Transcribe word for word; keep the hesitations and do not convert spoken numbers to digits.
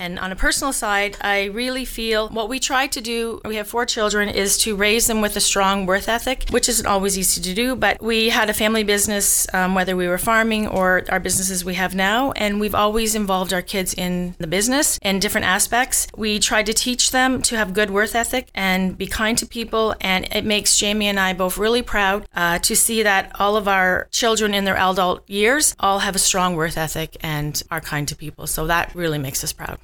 And on a personal side, I really feel what we try to do, we have four children, is to raise them with a strong work ethic, which isn't always easy to do, but we had a family business, um, whether we were farming or our businesses we have now, and we've always involved our kids in the business in different aspects. We tried to teach them to have good work ethic and be kind to people, and it makes Jamie and I both really proud uh, to see that all of our children in their adult years all have a strong work ethic and are kind to people. So that really makes us proud.